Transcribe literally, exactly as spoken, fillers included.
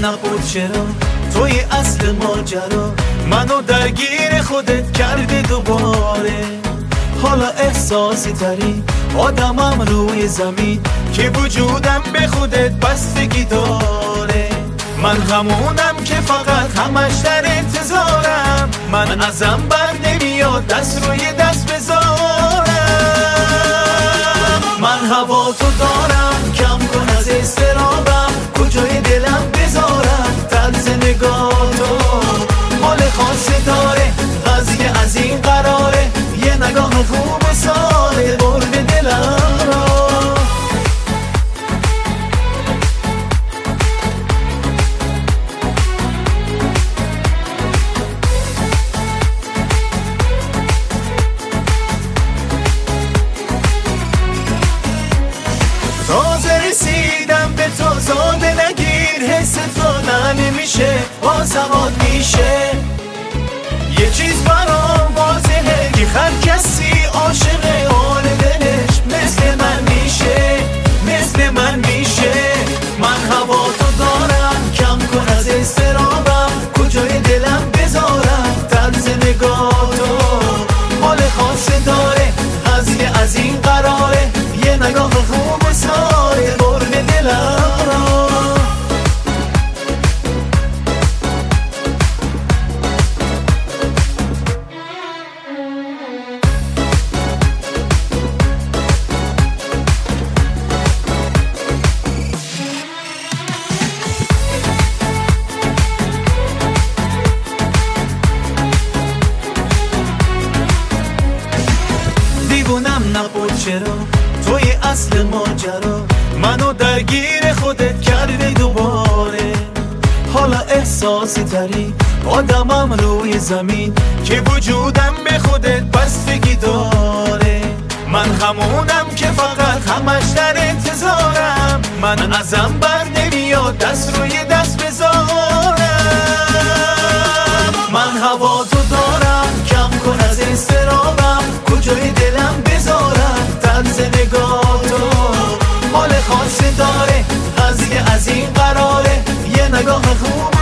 نبود چرا توی اصل ماجرا منو درگیر خودت کردی دوباره. حالا احساسی تری آدمم روی زمین که وجودم به خودت بستگی داره. من همونم که فقط همش در انتظارم، من ازم بر نمیاد دست روی دست بذارم. من هوا تو دارم، کم کن از استرابم، کجای دلم بذارم طرز نگاه تو. حال خاصی داره قضیه از این قراره، یه نگاه خوب ساله برد دلم را. تازه رسیدم به تو زاده نگیر، حست را نمیشه بازمات میشه. یه چیز برام واضحه که هر کسی عاشق حال دلش مثل من میشه، مثل من میشه. من هوا تو دارم، کم کن از استرابم، کجای دلم بذارم طرز نگاه تو. حال خاصی داره قضیه از این قراره، یه نگاه خوب ساره برد دلم را. دیوونم نبود چرا توی اصل ماجرا منو درگیر خودت کردی دوباره. حالا احساسی تری آدمم روی زمین که وجودم به خودت بستگی داره. من همونم که فقط همش در انتظارم، من ازم بر نمیاد دست روی دست بذارم. من هوا تو دارم، کم کن از استرابم، کجای دلم بذارم طرز نگاه تو. حال خاصی داره قضیه از این قراره، یه نگاه خوب